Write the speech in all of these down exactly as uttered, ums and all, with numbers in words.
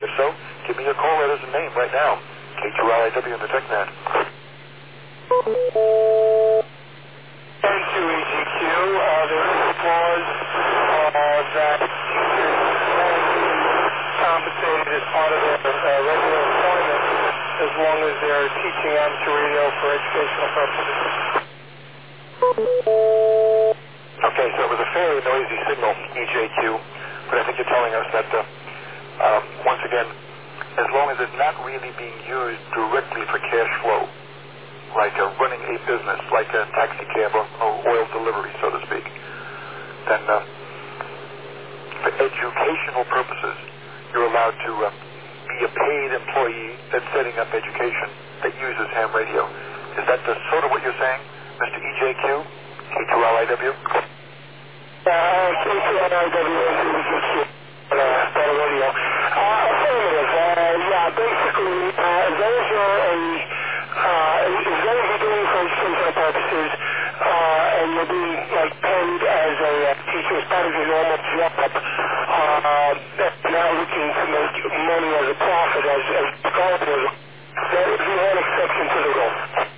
If so, give me your call letters and name right now. K two R I W in the TechNet. Thank you, E G Q. Uh, there is a clause uh, that teachers can be compensated as part of their uh, regular employment as long as they're teaching amateur radio for educational purposes. Okay, so it was a fairly noisy signal, E J Q, but I think you're telling us that, uh, uh, once again, as long as it's not really being used directly for cash flow, like uh, running a business, like a taxi cab or, or oil delivery, so to speak, then uh, for educational purposes, you're allowed to uh, be a paid employee that's setting up education that uses ham radio. Is that the, sort of what you're saying, Mister E J Q, K two R I W? Uh, K two R I W is E G Q, uh, better radio. Uh, affirmative. Uh, yeah, basically, uh, as long as you're a, uh, as long as you're doing it for educational purposes, uh, and you're being, like, paid as a uh, teacher as part of your normal job, uh, that's not looking to make money as a profit, as, as scholarship, that is the one exception to the rule.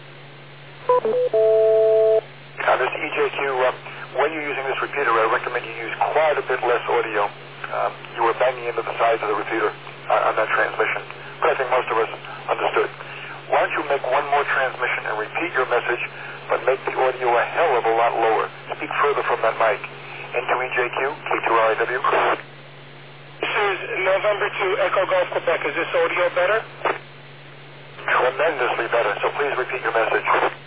Now, Mister E J Q, uh, when you're using this repeater, I recommend you use quite a bit less audio. Uh, you were banging into the sides of the repeater uh, on that transmission, but I think most of us understood. Why don't you make one more transmission and repeat your message, but make the audio a hell of a lot lower. Speak further from that mic. Into E J Q, K two R I W. This is November two, Echo Golf, Quebec. Is this audio better? Tremendously better, so please repeat your message.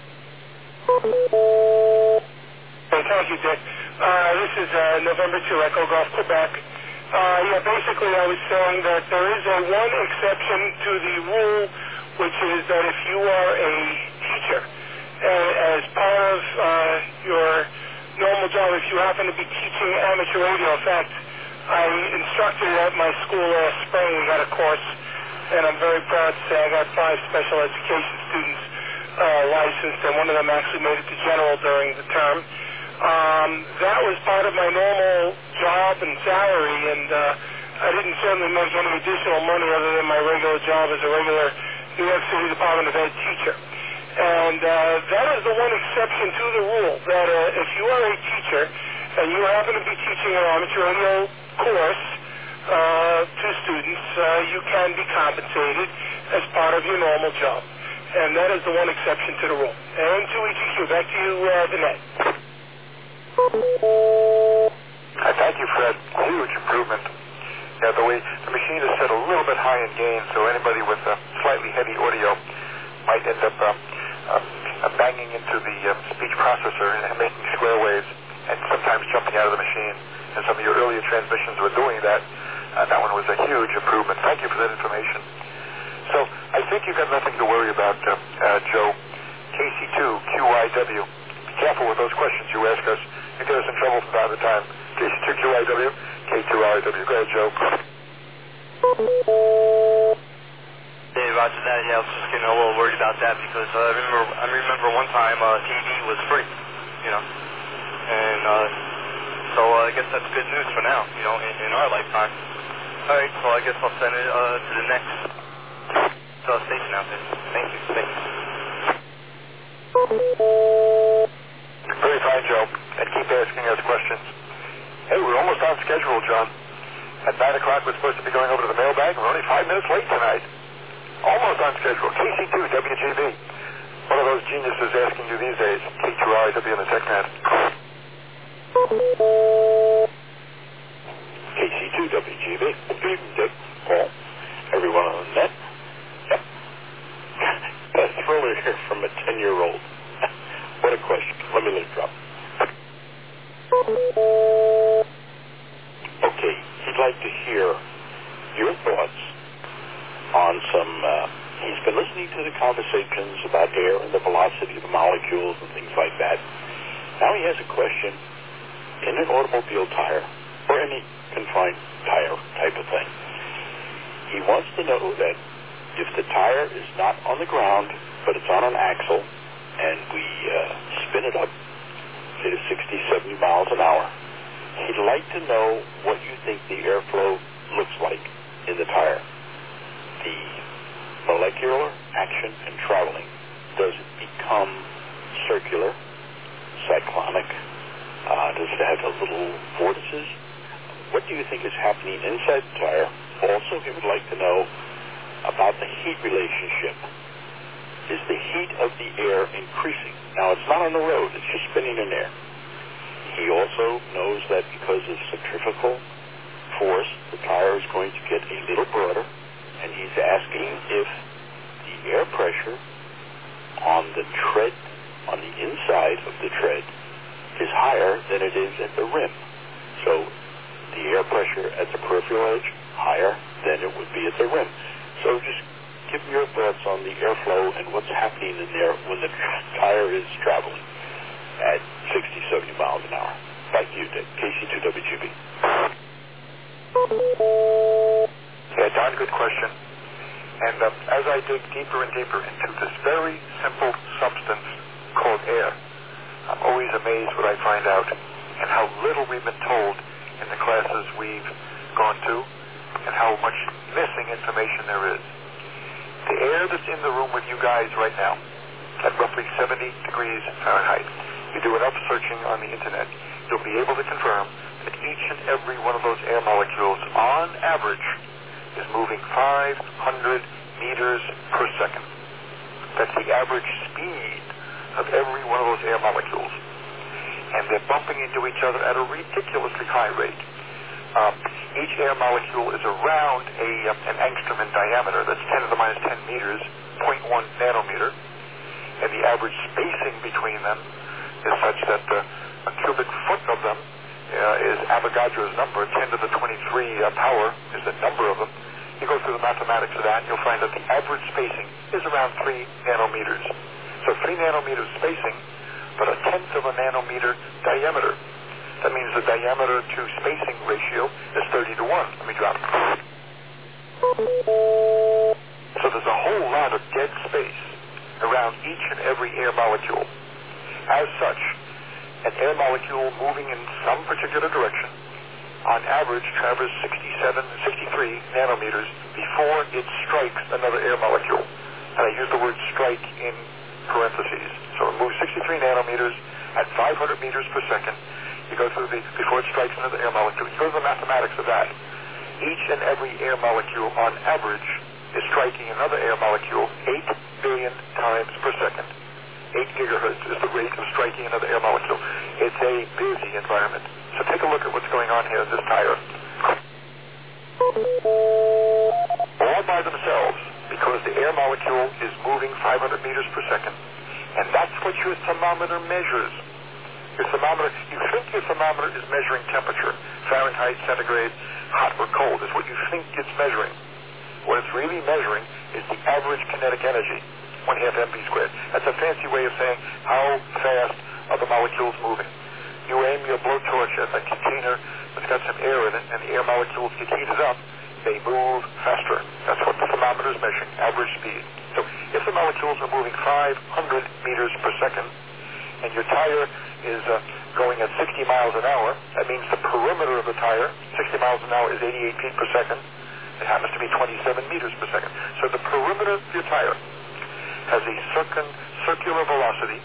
Hey, thank you, Dick. Uh, this is uh, November two, Echo Golf, Quebec. Uh, yeah, basically I was saying that there is a one exception to the rule, which is that if you are a teacher, uh, as part of uh, your normal job, if you happen to be teaching amateur radio, in fact, I instructed at my school last spring. We got a course, and I'm very proud to say I got five special education students uh, licensed, and one of them actually made it to general during the term. Um, that was part of my normal job and salary, and uh, I didn't certainly make any additional money other than my regular job as a regular New York City Department of Ed teacher. And uh, that is the one exception to the rule, that uh, if you are a teacher and you happen to be teaching an amateur radio course uh, to students, uh, you can be compensated as part of your normal job. And that is the one exception to the rule. And to E G Q, back to you, uh, Danette. I thank you for that huge improvement. Yeah, the way the machine is set a little bit high in gain, so anybody with uh, slightly heavy audio might end up uh, uh, banging into the uh, speech processor and making square waves and sometimes jumping out of the machine. And some of your earlier transmissions were doing that. Uh, that one was a huge improvement. Thank you for that information. So I think you've got nothing to worry about, uh, uh, Joe. K C two Q I W. Be careful with those questions you ask us. You get us in trouble from time to time. K C two Q I W, K two R I W. Go ahead, Joe. Hey, Roger that. Yeah, I was just getting a little worried about that because uh, I remember I remember one time uh, T V was free, you know, and uh, so uh, I guess that's good news for now, you know, in, in our lifetime. All right, so I guess I'll send it uh, to the next uh, station out there. Thank you. Thank you. Very fine, Joe. And keep asking us questions. Hey, we're almost on schedule, John. At nine o'clock, we're supposed to be going over to the mailbag. We're only five minutes late tonight. Almost on schedule. K C two W G B. One of those geniuses asking you these days. K two R I W in the TechNet. K C two W G B. Good evening, Dick. Paul. Everyone on the net. Yep. A thriller here from a ten-year-old. What a question. Let me let it drop. Okay, he'd like to hear your thoughts on some, uh, he's been listening to the conversations about air and the velocity of the molecules and things like that. Now he has a question in an automobile tire or any confined tire type of thing. He wants to know that if the tire is not on the ground, but it's on an axle, and we uh, spin it up, say to sixty, seventy miles an hour, he'd like to know what you think the airflow looks like in the tire. the molecular action and traveling, does it become circular, cyclonic? Uh, does it have a little vortices? What do you think is happening inside the tire? Also, he would like to know about the heat relationship. Is the heat of the air increasing? Now, it's not on the road. It's just spinning in air. He also knows that because of centrifugal force, the tire is going to get a little broader, and he's asking if the air pressure on the tread, on the inside of the tread, is higher than it is at the rim. So the air pressure at the peripheral edge, higher than it would be at the rim. So just give me your thoughts on the airflow and what's happening in there when the tire is traveling at sixty, seventy miles an hour. Back to you, Dick. K C two W G B. Yeah, Don, good question. And um, as I dig deeper and deeper into this very simple substance called air, I'm always amazed what I find out and how little we've been told in the classes we've gone to and how much missing information there is. The air that's in the room with you guys right now at roughly seventy degrees Fahrenheit, you do enough searching on the internet, you'll be able to confirm that each and every one of those air molecules on average is moving five hundred meters per second. That's the average speed of every one of those air molecules. And they're bumping into each other at a ridiculously high rate. Um, each air molecule is around a, um, an angstrom in diameter. That's ten to the minus ten meters, zero point one nanometer. And the average spacing between them is such that uh, a cubic foot of them uh, is Avogadro's number. ten to the twenty-three uh, power is the number of them. You go through the mathematics of that, and you'll find that the average spacing is around three nanometers. So three nanometers spacing, but a tenth of a nanometer diameter. That means the diameter to spacing ratio is thirty to one. Let me drop it. So there's a whole lot of dead space around each and every air molecule. As such, an air molecule moving in some particular direction, on average, travels sixty-seven, sixty-three nanometers before it strikes another air molecule. And I use the word strike in parentheses. So it moves sixty-three nanometers at five hundred meters per second. You go through the, before it strikes another air molecule. You go to the mathematics of that. Each and every air molecule, on average, is striking another air molecule eight billion times per second. eight gigahertz is the rate of striking another air molecule. It's a busy environment. So take a look at what's going on here in this tire. All by themselves, because the air molecule is moving five hundred meters per second. And that's what your thermometer measures. Your thermometer, you think your thermometer is measuring temperature, Fahrenheit, centigrade, hot or cold, is what you think it's measuring. What it's really measuring is the average kinetic energy, one half mv squared. That's a fancy way of saying how fast are the molecules moving. You aim your blowtorch at a container that's got some air in it, and the air molecules get heated up, they move faster. That's what the thermometer is measuring, average speed. So if the molecules are moving five hundred meters per second, and your tire is uh, going at sixty miles an hour, that means the perimeter of the tire, sixty miles an hour is eighty-eight feet per second. It happens to be twenty-seven meters per second. So the perimeter of your tire has a circun- circular velocity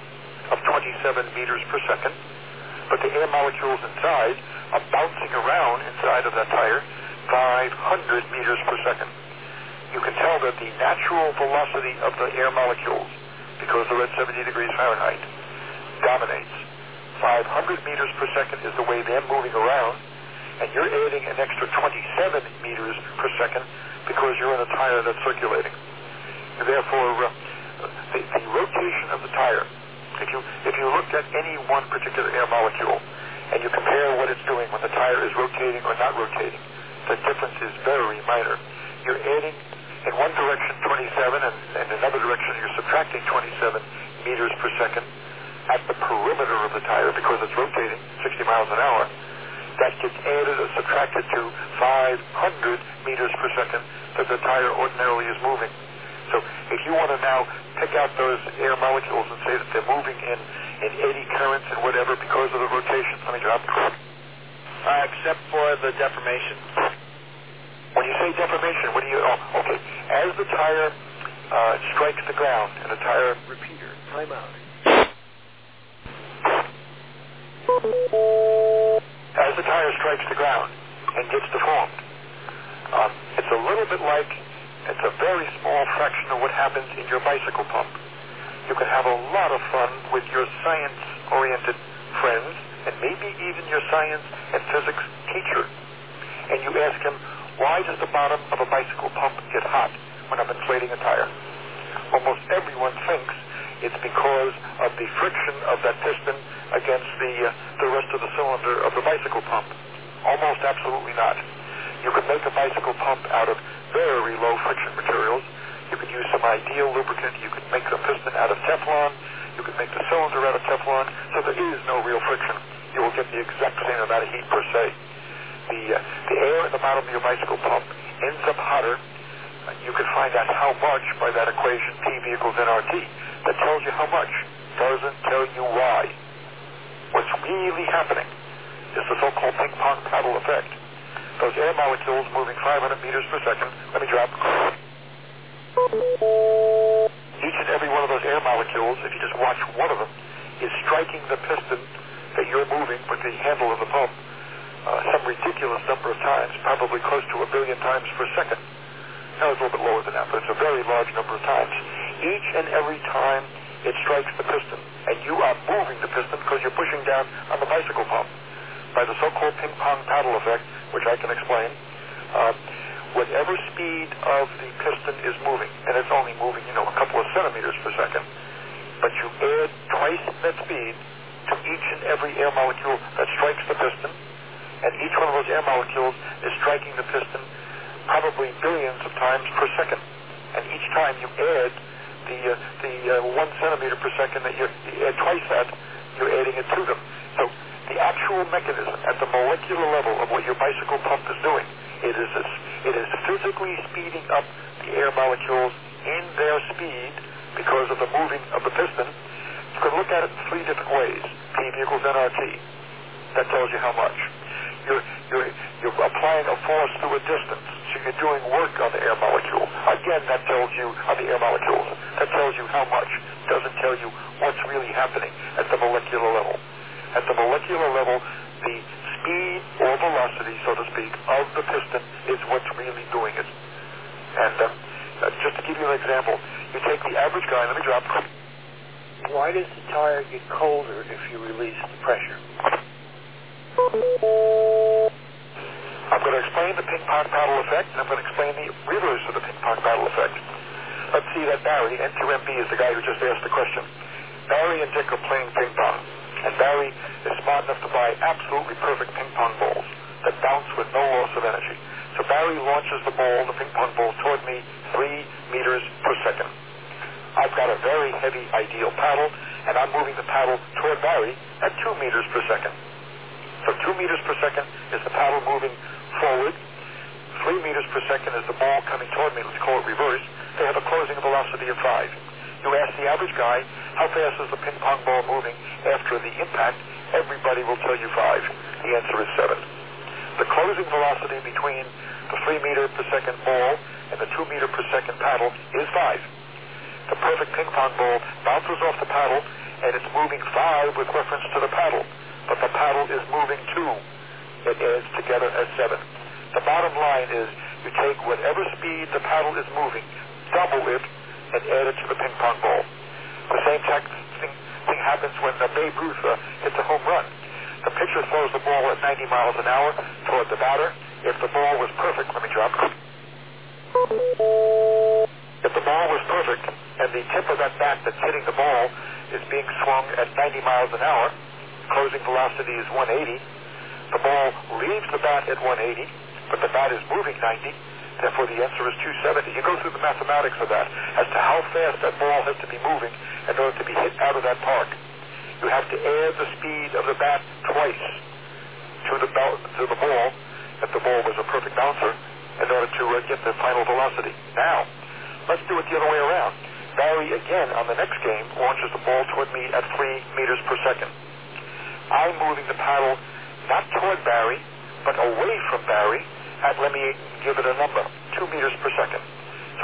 of twenty-seven meters per second, but the air molecules inside are bouncing around inside of that tire five hundred meters per second. You can tell that the natural velocity of the air molecules, because they're at seventy degrees Fahrenheit, dominates. five hundred meters per second is the way they're moving around, and you're adding an extra twenty-seven meters per second because you're in a tire that's circulating. And therefore, uh, the, the rotation of the tire, if you, if you looked at any one particular air molecule and you compare what it's doing when the tire is rotating or not rotating, the difference is very minor. You're adding in one direction twenty-seven, and in another direction you're subtracting twenty-seven meters per second at the perimeter of the tire because it's rotating sixty miles an hour. That gets added or subtracted to five hundred meters per second that the tire ordinarily is moving. So if you want to now pick out those air molecules and say that they're moving in, in eddy currents and whatever because of the rotation, let me drop. Uh, except for the deformation. When you say deformation, what do you... Oh, okay. As the tire uh, strikes the ground, and the tire repeater, time out. As the tire strikes the ground and gets deformed, um, it's a little bit like, it's a very small fraction of what happens in your bicycle pump. You can have a lot of fun with your science-oriented friends, and maybe even your science and physics teacher. And you ask him, why does the bottom of a bicycle pump get hot when I'm inflating a tire? Almost everyone thinks it's because of the friction of that piston against the uh, the rest of the cylinder of the bicycle pump. Almost absolutely not. You could make a bicycle pump out of very low friction materials. You could use some ideal lubricant. You could make the piston out of Teflon. You could make the cylinder out of Teflon. So there is no real friction. You will get the exact same amount of heat per se. The, uh, the air in the bottom of your bicycle pump ends up hotter. Uh, you can find out how much by that equation, P equals N R T. That tells you how much. Doesn't tell you why. What's really happening is the so-called ping-pong paddle effect. Those air molecules moving five hundred meters per second. Let me drop. Each and every one of those air molecules, if you just watch one of them, is striking the piston that you're moving with the handle of the pump uh, some ridiculous number of times, probably close to a billion times per second. Now it's a little bit lower than that, but it's a very large number of times. Each and every time it strikes the piston, and you are moving the piston because you're pushing down on the bicycle pump by the so-called ping-pong paddle effect, which I can explain. Uh, whatever speed of the piston is moving, and it's only moving, you know, a couple of centimeters per second, but you add twice that speed to each and every air molecule that strikes the piston, and each one of those air molecules is striking the piston probably billions of times per second. And each time you add the uh, the uh, one centimeter per second that you add twice that, you're adding it to them. So the actual mechanism at the molecular level of what your bicycle pump is doing, it is this, it is physically speeding up the air molecules in their speed because of the moving of the piston. You can look at it in three different ways. P equals N R T. That tells you how much. You're, you're, you're applying a force through a distance, so you're doing work on the air molecule. Again, that tells you, on the air molecules, that tells you how much. Doesn't tell you what's really happening at the molecular level. At the molecular level, the speed or velocity, so to speak, of the piston is what's really doing it. And uh, uh, just to give you an example, you take the average guy, let me drop. Why does the tire get colder if you release the pressure? I'm going to explain the ping-pong paddle effect, and I'm going to explain the reverse of the ping-pong paddle effect. Let's see that Barry, N two M B, is the guy who just asked the question. Barry and Dick are playing ping-pong, and Barry is smart enough to buy absolutely perfect ping-pong balls that bounce with no loss of energy. So Barry launches the ball, the ping-pong ball, toward me three meters per second. I've got a very heavy ideal paddle, and I'm moving the paddle toward Barry at two meters per second. So two meters per second is the paddle moving forward. Three meters per second is the ball coming toward me. Let's call it reverse. They have a closing velocity of five. You ask the average guy, how fast is the ping pong ball moving after the impact? Everybody will tell you five. The answer is seven. The closing velocity between the three meter per second ball and the two meter per second paddle is five. The perfect ping pong ball bounces off the paddle, and it's moving five with reference to the paddle. But the paddle is moving two. It adds together as seven. The bottom line is you take whatever speed the paddle is moving, double it, and add it to the ping pong ball. The same thing, thing happens when the Babe Ruth uh, hits a home run. The pitcher throws the ball at ninety miles an hour toward the batter. If the ball was perfect, let me drop. If the ball was perfect and the tip of that bat that's hitting the ball is being swung at ninety miles an hour, closing velocity is one eighty. The ball leaves the bat at one eighty, but the bat is moving ninety. Therefore, the answer is two seventy. You go through the mathematics of that as to how fast that ball has to be moving in order to be hit out of that park. You have to add the speed of the bat twice to the, to the ball, if the ball was a perfect bouncer, in order to uh, get the final velocity. Now, let's do it the other way around. Barry, again, on the next game, launches the ball toward me at three meters per second. I'm moving the paddle not toward Barry, but away from Barry at, let me give it a number, two meters per second. So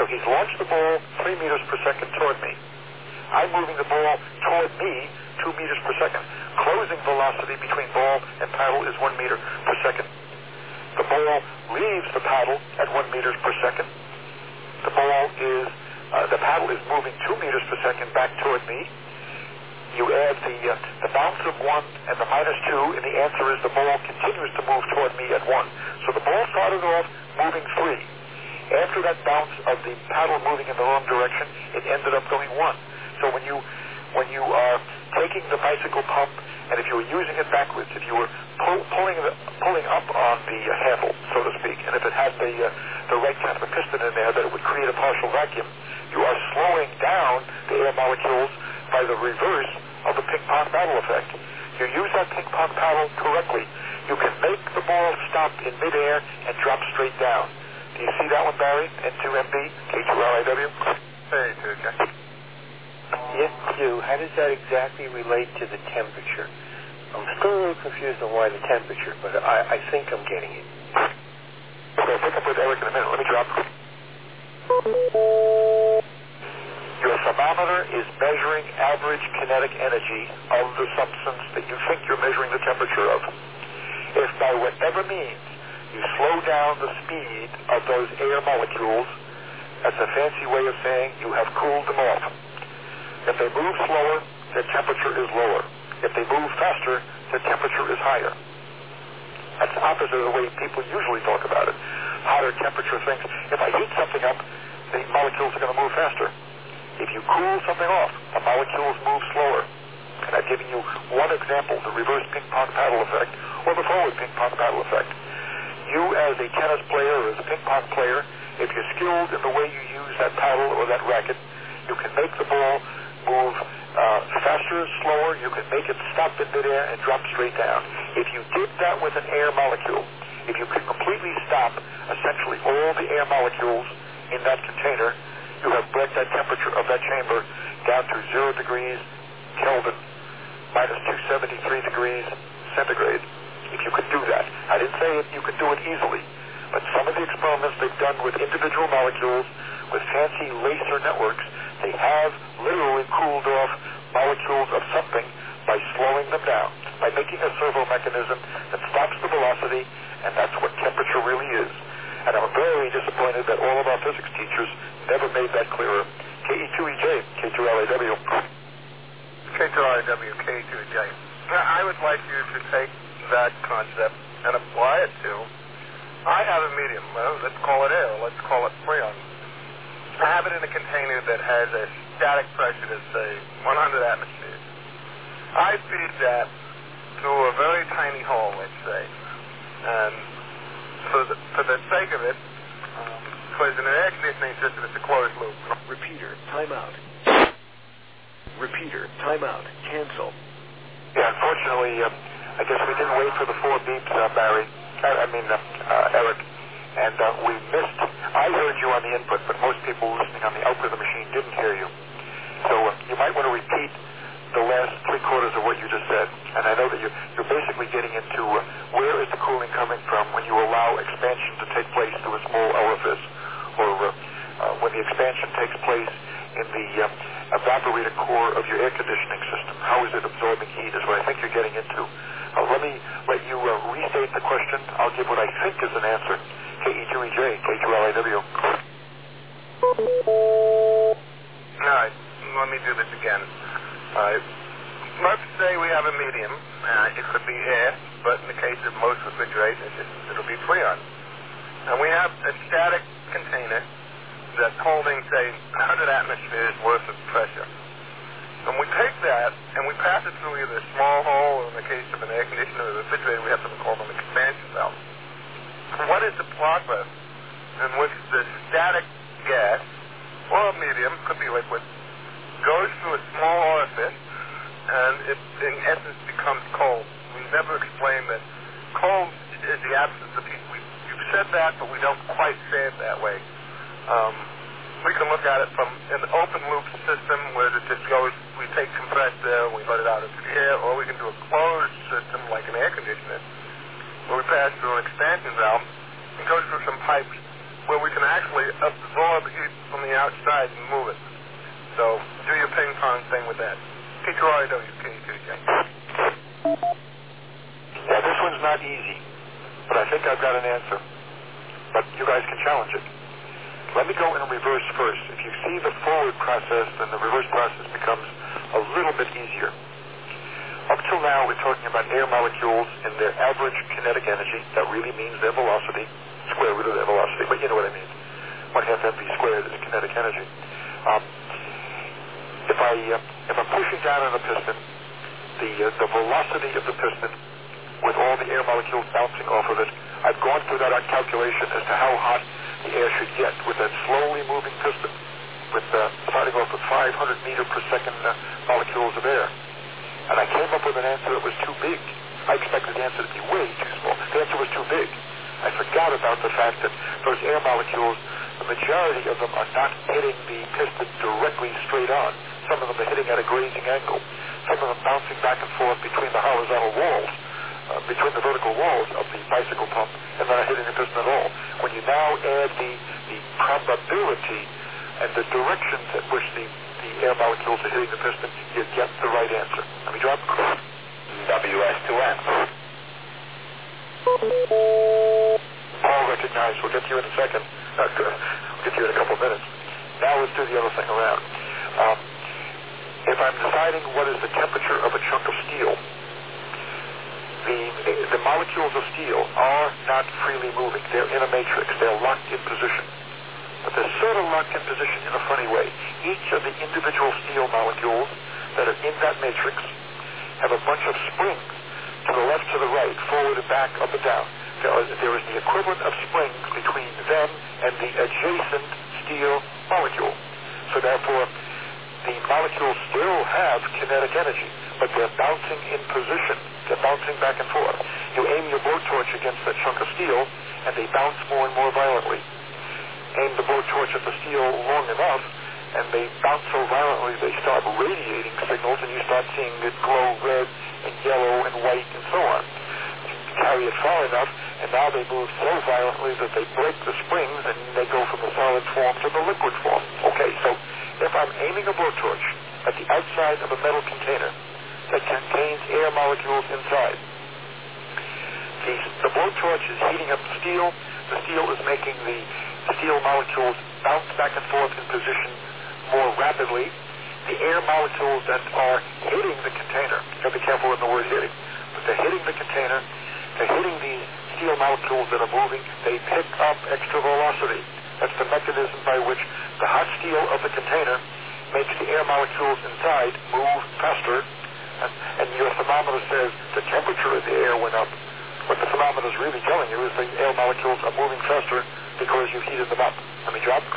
he's launched the ball three meters per second toward me. I'm moving the ball toward me two meters per second. Closing velocity between ball and paddle is one meter per second. The ball leaves the paddle at one meter per second. The ball is, uh, the paddle is moving two meters per second back toward me. You add the, uh, the bounce of one and the minus two, and the answer is the ball continues to move toward me at one. So the ball started off moving three. After that bounce of the paddle moving in the wrong direction, it ended up going one. So when you when you are taking the bicycle pump, and if you were using it backwards, if you were pull, pulling the, pulling up on the uh, handle, so to speak, and if it had the uh, the right kind of a piston in there that it would create a partial vacuum, you are slowing down the air molecules by the reverse of the ping-pong paddle effect. You use that ping-pong paddle correctly, you can make the ball stop in midair and drop straight down. Do you see that one, Barry? N two M B, K two L I W? Hey, two, okay. Yes, Sue. How does that exactly relate to the temperature? I'm still a little confused on why the temperature, but I, I think I'm getting it. Okay, I'll pick up with Eric in a minute. Let me drop. Your thermometer is measuring average kinetic energy of the substance that you think you're measuring the temperature of. If by whatever means you slow down the speed of those air molecules, that's a fancy way of saying you have cooled them off. If they move slower, their temperature is lower. If they move faster, their temperature is higher. That's the opposite of the way people usually talk about it. Hotter temperature things. If I heat something up, the molecules are going to move faster. If you cool something off, the molecules move slower. And I've given you one example, the reverse ping-pong paddle effect, or the forward ping-pong paddle effect. You as a tennis player or as a ping-pong player, if you're skilled in the way you use that paddle or that racket, you can make the ball move uh, faster, slower. You can make it stop in midair and drop straight down. If you did that with an air molecule, if you could completely stop essentially all the air molecules in that container, you have brought that temperature of that chamber down to zero degrees Kelvin, minus two hundred seventy-three degrees centigrade. If you could do that. I didn't say you could do it easily, but some of the experiments they've done with individual molecules, with fancy laser networks, they have literally cooled off molecules of something by slowing them down, by making a servo mechanism that stops the velocity, and that's what temperature really is. And I'm very disappointed that all of our physics teachers never made that clearer. K E two E J, K two L A W. K two L A W, K E two E J. Now, I would like you to take that concept and apply it to, I have a medium, well, let's call it air, let's call it freon. I have it in a container that has a static pressure of, say, one hundred atmospheres. I feed that through a very tiny hole, let's say. And for the, for the sake of it, um, because in an air conditioning system, it's a closed loop. Repeater, timeout. Repeater, timeout. Cancel. Yeah, unfortunately, uh, I guess we didn't wait for the four beeps, uh, Barry. I, I mean, uh, uh, Eric. And uh, we missed, I heard you on the input, but most people listening on the output of the machine didn't hear you. So uh, you might want to repeat the last three quarters of what you just said. And I know that you're, you're basically getting into uh, where is the cooling coming from when you allow expansion to take place through a small orifice, or uh, uh, when the expansion takes place in the uh, evaporator core of your air conditioning system. How is it absorbing heat is what I think you're getting into. Uh, let me let you uh, restate the question. I'll give what I think is an answer. K E two E J, K two L A W. All right, let me do this again. All right. Let's say we have a medium. Uh, it could be air, but in the case of most refrigeration, it's just, it'll be freon. And we have a static container that's holding, say, one hundred atmospheres worth of pressure. And we take that and we pass it through either a small hole, or in the case of an air conditioner or a refrigerator, we have something called an expansion valve. What is the progress in which the static gas, or a medium, could be liquid, goes through a small orifice and it, in essence, becomes cold? We never explained that cold is the absence of heat. We, you've said that, but we don't quite say it that way. Um, we can look at it from an open loop system where it just goes, we take compressed air and we let it out into the air, or we can do a closed system like an air conditioner, where we pass through an expansion valve and go through some pipes where we can actually absorb heat from the outside and move it. So do your ping pong thing with that. P two R W K two J. Yeah, this one's not easy, but I think I've got an answer. But you guys can challenge it. Let me go in reverse first. If you see the forward process, then the reverse process becomes a little bit easier. Up till now, we're talking about air molecules and their average kinetic energy. That really means their velocity, square root of their velocity, but you know what I mean. One half mv squared is kinetic energy. Um, if, I, uh, if I'm pushing down on a piston, the, uh, the velocity of the piston with all the air molecules bouncing off of it, I've gone through that calculation as to how hot the air should get with that slowly moving piston, with uh, starting off with five hundred meter per second uh, molecules of air. And I came up with an answer that was too big. I expected the answer to be way too small. The answer was too big. I forgot about the fact that those air molecules, the majority of them are not hitting the piston directly straight on. Some of them are hitting at a grazing angle. Some of them bouncing back and forth between the horizontal walls, uh, between the vertical walls of the bicycle pump, and not hitting the piston at all. When you now add the, the probability and the directions at which the, the air molecules are hitting the piston, you get the right answer. Let me drop. W S two N. All recognized. We'll get to you in a second. Uh, we'll get to you in a couple of minutes. Now let's do the other thing around. Um, if I'm deciding what is the temperature of a chunk of steel, the, the molecules of steel are not freely moving. They're in a matrix. They're locked in position. But they're sort of locked in position in a funny way. Each of the individual steel molecules that are in that matrix have a bunch of springs to the left, to the right, forward and back, up and down. There, are, there is the equivalent of springs between them and the adjacent steel molecule. So therefore, the molecules still have kinetic energy, but they're bouncing in position. They're bouncing back and forth. You aim your blowtorch against that chunk of steel, and they bounce more and more violently. Aim the blowtorch at the steel long enough, and they bounce so violently they start radiating signals, and you start seeing it glow red and yellow and white and so on. You carry it far enough, and now they move so violently that they break the springs, and they go from the solid form to the liquid form. Okay, so if I'm aiming a blowtorch at the outside of a metal container that contains air molecules inside, the, the blowtorch is heating up the steel. The steel is making the steel molecules bounce back and forth in position more rapidly. The air molecules that are hitting the container, you got to be careful with the word hitting, but they're hitting the container, they're hitting the steel molecules that are moving, they pick up extra velocity. That's the mechanism by which the hot steel of the container makes the air molecules inside move faster, and, and your thermometer says the temperature of the air went up. What the thermometer is really telling you is the air molecules are moving faster because you've heated them up. Let me drop.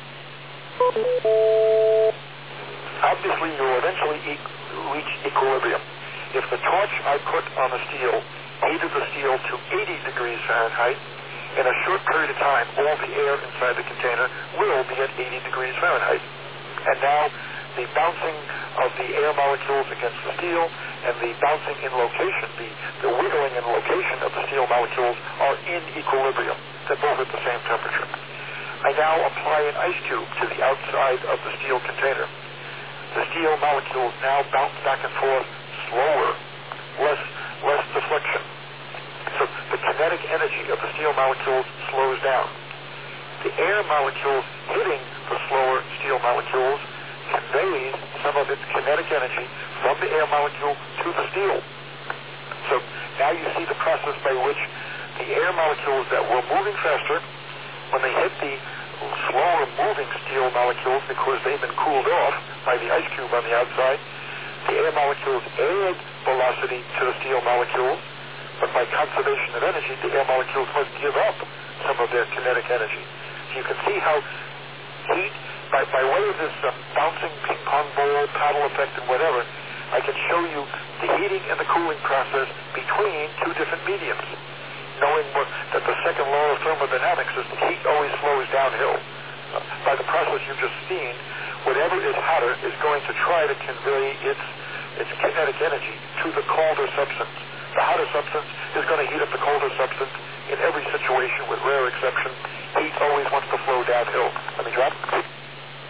Obviously, you'll eventually e- reach equilibrium. If the torch I put on the steel heated the steel to eighty degrees Fahrenheit, in a short period of time, all the air inside the container will be at eighty degrees Fahrenheit. And now, the bouncing of the air molecules against the steel and the bouncing in location, the, the wiggling in location of the steel molecules are in equilibrium. They're both at the same temperature. I now apply an ice cube to the outside of the steel container. The steel molecules now bounce back and forth slower, less, less deflection. So the kinetic energy of the steel molecules slows down. The air molecules hitting the slower steel molecules conveys some of its kinetic energy from the air molecule to the steel. So now you see the process by which the air molecules that were moving faster, when they hit the slower moving steel molecules because they've been cooled off by the ice cube on the outside, the air molecules add velocity to the steel molecules, but by conservation of energy, the air molecules must give up some of their kinetic energy. So you can see how heat, by, by way of this um, bouncing ping pong ball, paddle effect, and whatever, I can show you the heating and the cooling process between two different mediums, knowing what, that the second law of thermodynamics is that heat always flows downhill. Uh, by the process you've just seen, whatever is hotter is going to try to convey its, its kinetic energy to the colder substance. The hotter substance is going to heat up the colder substance in every situation, with rare exception. Heat always wants to flow downhill. Let me drop.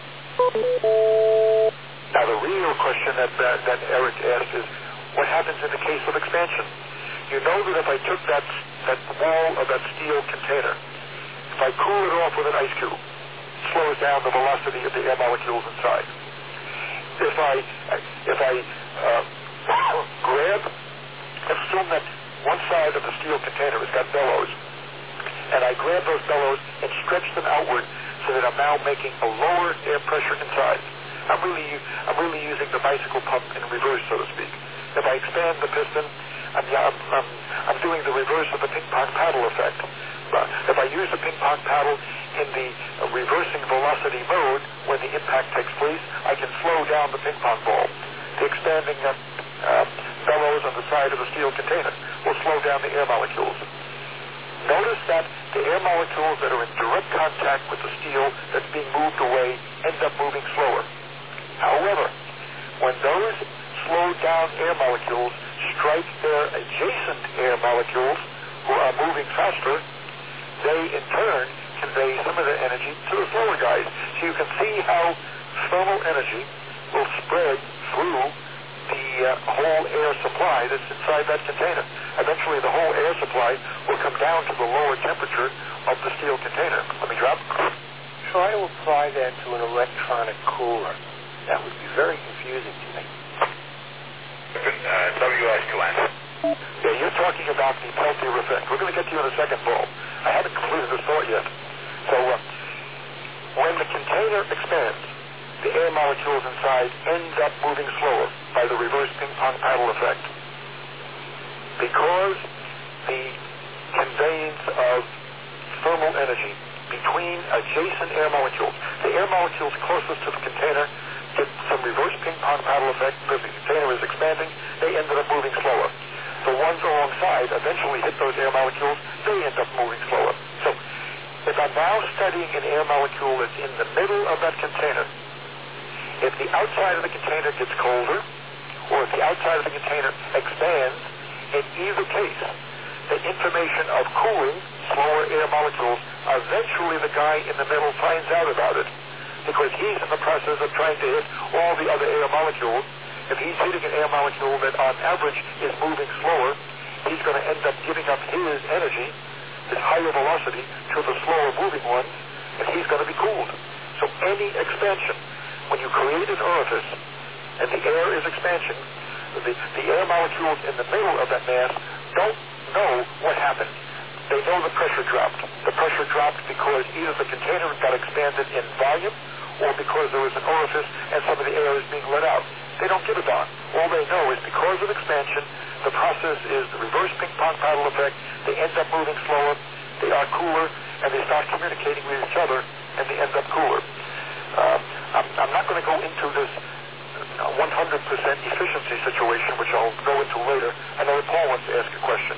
that, that, that Eric asked is, what happens in the case of expansion? You know that if I took that, that wall of that steel container, if I cool it off with an ice cube, it slows down the velocity of the air molecules inside. If I, if I uh, grab, assume that one side of the steel container has got bellows, and I grab those bellows and stretch them outward so that I'm now making a lower air pressure inside. I'm really, I'm really using the bicycle pump in reverse, so to speak. If I expand the piston, I'm, I'm, I'm, I'm doing the reverse of the ping-pong paddle effect. But if I use the ping-pong paddle in the uh, reversing velocity mode when the impact takes place, I can slow down the ping-pong ball. The expanding uh, uh, bellows on the side of the steel container will slow down the air molecules. Notice that the air molecules that are in direct contact with the steel that's being moved away end up moving slower. However, when those slowed down air molecules strike their adjacent air molecules who are moving faster, they in turn convey some of the energy to the slower guys. So you can see how thermal energy will spread through the uh, whole air supply that's inside that container. Eventually the whole air supply will come down to the lower temperature of the steel container. Let me drop. Try to apply that to an electronic cooler. That would be very confusing to me. Uh, W S two N. Yeah, you're talking about the Peltier effect. We're going to get to you in a second, Paul. I haven't completed this thought yet. So uh, when the container expands, the air molecules inside end up moving slower by the reverse ping-pong paddle effect. Because the conveyance of thermal energy between adjacent air molecules, the air molecules closest to the container get some reverse ping-pong paddle effect because the container is expanding, they ended up moving slower. The ones alongside eventually hit those air molecules, they end up moving slower. So if I'm now studying an air molecule that's in the middle of that container, if the outside of the container gets colder, or if the outside of the container expands, in either case, the information of cooling slower air molecules, eventually the guy in the middle finds out about it, because he's in the process of trying to hit all the other air molecules. If he's hitting an air molecule that on average is moving slower, he's going to end up giving up his energy, his higher velocity, to the slower moving ones, and he's going to be cooled. So any expansion, when you create an orifice and the air is expansion, the, the air molecules in the middle of that mass don't know what happened. They know the pressure dropped. The pressure dropped because either the container got expanded in volume or because there was an orifice and some of the air is being let out. They don't give a darn. All they know is because of expansion, the process is the reverse ping-pong paddle effect. They end up moving slower, they are cooler, and they start communicating with each other, and they end up cooler. Uh, I'm, I'm not going to go into this one hundred percent efficiency situation, which I'll go into later. I know that Paul wants to ask a question.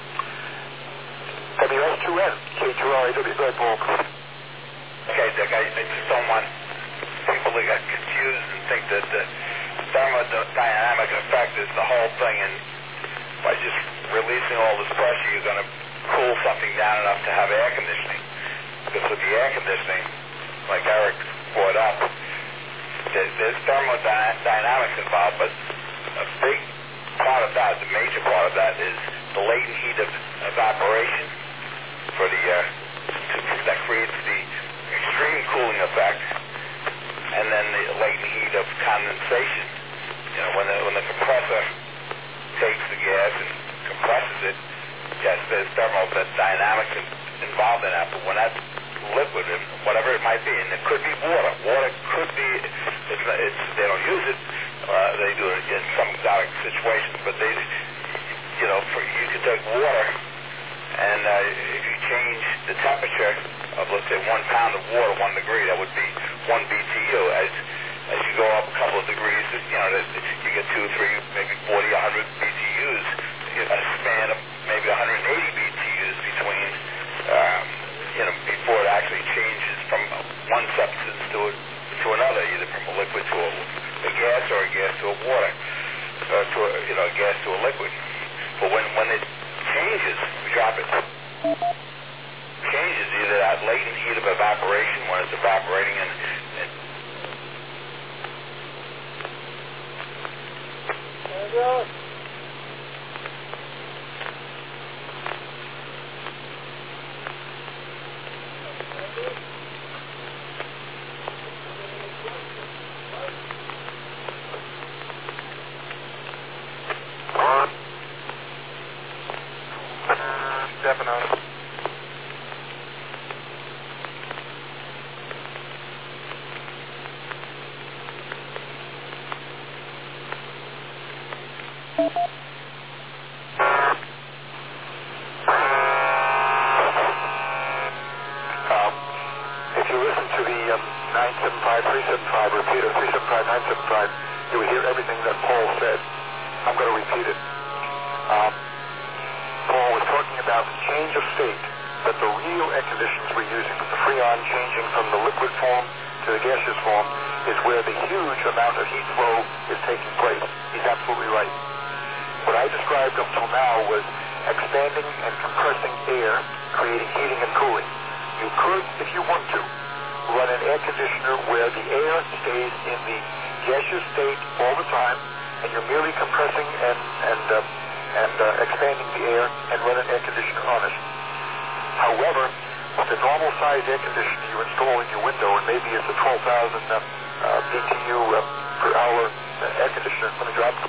W S two N, K two R A W, go ahead, Paul. Okay, Dick, I, I just don't want people to get confused and think that the thermodynamic effect is the whole thing, and by just releasing all this pressure, you're going to cool something down enough to have air conditioning. Because with the air conditioning, like Eric brought up, there, there's thermodynamics involved, but a big part of that, the major part of that, is the latent heat of evaporation for the uh, to, that creates the extreme cooling effect, and then the latent heat of condensation. You know, when the when the compressor takes the gas and compresses it, yes, there's thermodynamics involved in that. But when that's liquid, and whatever it might be, and it could be water. Water could be. It's, it's they don't use it. Uh, they do it in some exotic situations, but they, you know, for, you could take water, and uh, if you change the temperature of, let's say, one pound of water, one degree, that would be one B T U. As as you go up a couple of degrees, you know, you get two, three, maybe forty, a hundred B T Us. You know, a span of maybe one hundred eighty B T Us between, um, you know, before it actually changes from one substance to a, to another, either from a liquid to a, a gas or a gas to a water, or to a, you know, a gas to a liquid. But when when it changes, we drop it. Changes either that latent heat of evaporation when it's evaporating and Um, if you listen to the um, nine seven five, three seven five repeater, three seven five, nine seven five, you will hear everything that Paul said. I'm going to repeat it. Um, Paul was talking about the change of state, that the real air conditioners we're using, the Freon changing from the liquid form to the gaseous form, is where the huge amount of heat flow is taking place. He's absolutely right. What I described up till now was expanding and compressing air, creating heating and cooling. You could, if you want to, run an air conditioner where the air stays in the gaseous state all the time, and you're merely compressing and and uh, and uh, expanding the air, and run an air conditioner on it. However, with the normal size air conditioner you install in your window, and maybe it's a twelve thousand uh, uh, B T U uh, per hour uh, air conditioner. Let me drop.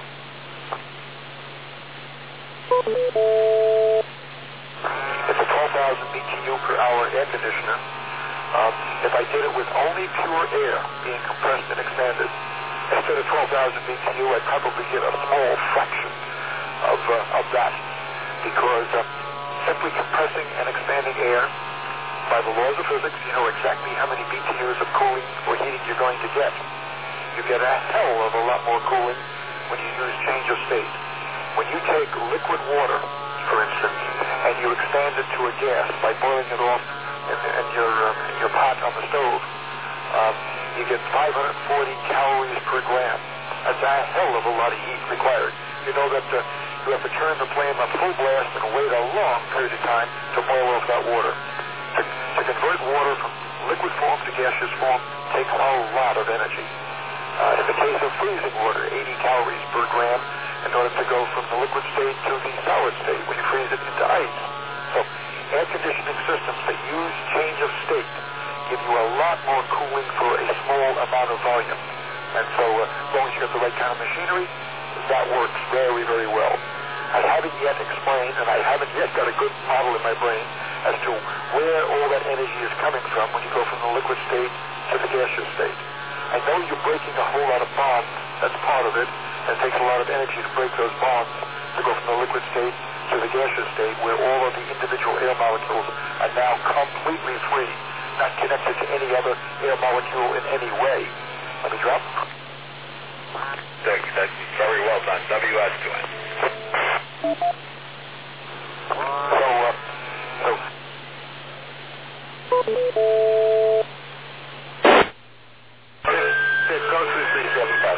It's a twelve thousand B T U per hour air conditioner. Um, if I did it with only pure air being compressed and expanded, instead of twelve thousand B T U, I'd probably get a small fraction of uh, of that, because uh, simply compressing and expanding air, by the laws of physics, you know exactly how many B T Us of cooling or heating you're going to get. You get a hell of a lot more cooling when you use change of state. When you take liquid water, for instance, and you expand it to a gas by boiling it off in, in your uh, in your pot on the stove, um, you get five hundred forty calories per gram. That's a hell of a lot of heat required. You know that uh, you have to turn the flame on full blast and wait a long period of time to boil off that water. To, to convert water from liquid form to gaseous form takes a lot of energy. Uh, in the case of freezing water, eighty calories per gram in order to go from the liquid state to the solid state when you freeze it into ice. So air conditioning systems that use change of state give you a lot more cooling for a small amount of volume. And so uh, as long as you have the right kind of machinery, that works very, very well. I haven't yet explained, and I haven't yet got a good model in my brain as to where all that energy is coming from when you go from the liquid state to the gaseous state. I know you're breaking a whole lot of bonds. That's part of it. And it takes a lot of energy to break those bonds to go from the liquid state to the gaseous state, where all of the individual air molecules are now completely free, not connected to any other air molecule in any way. Let me drop. That's very well done. W S to it. So, uh, so. It goes through three seven five.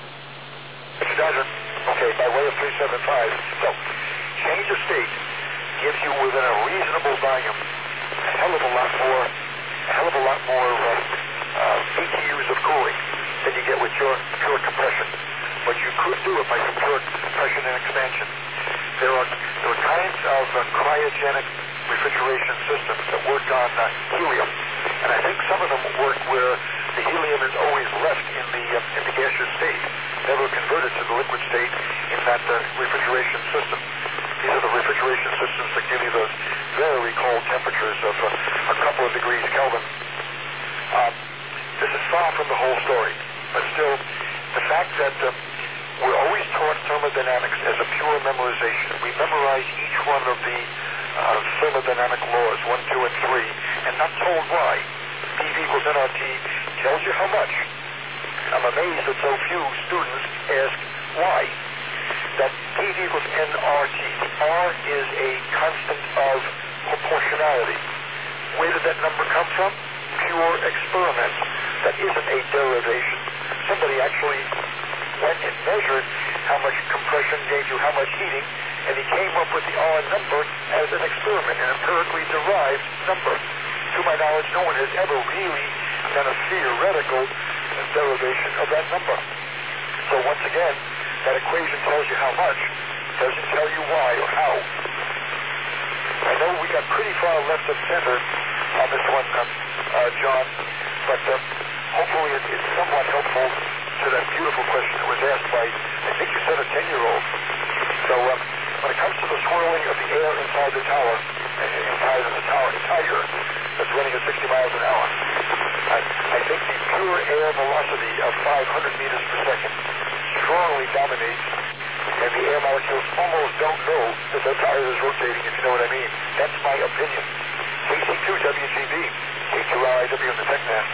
It doesn't. Okay, by way of three seven five. So, change of state gives you within a reasonable volume a hell of a lot more, a hell of a lot more uh, uh, B T Us of cooling than you get with pure, pure compression. But you could do it by pure compression and expansion. There are, there are kinds of uh, cryogenic refrigeration systems that work on uh, helium. And I think some of them work where the helium is always left in the, uh, in the gaseous state, never converted to the liquid state in that uh, refrigeration system. These are the refrigeration systems that give you those very cold temperatures of uh, a couple of degrees Kelvin. Um, this is far from the whole story, but still, the fact that uh, we're always taught thermodynamics as a pure memorization. We memorize each one of the uh, thermodynamic laws, one, two, and three, and not told why. P V equals N R T tells you how much. I'm amazed that so few students ask why. That P V equals N R T. R is a constant of proportionality. Where did that number come from? Pure experiment. That isn't a derivation. Somebody actually went and measured how much compression gave you how much heating, and he came up with the R number as an experiment, an empirically derived number. To my knowledge, no one has ever really done a theoretical derivation of that number. So once again, that equation tells you how much, doesn't tell you why or how. I know we got pretty far left of center on this one, uh, uh, John, but uh, hopefully it, it's somewhat helpful to that beautiful question that was asked by, I think you said a ten-year-old. So um, when it comes to the swirling of the air inside the tower, inside of the tower, a tiger that's running at sixty miles an hour, I, I think the pure air velocity of five hundred meters per second strongly dominates and the air molecules almost don't know that the tire is rotating, if you know what I mean. That's my opinion. K C two W G B, K two R I W in the TechNet.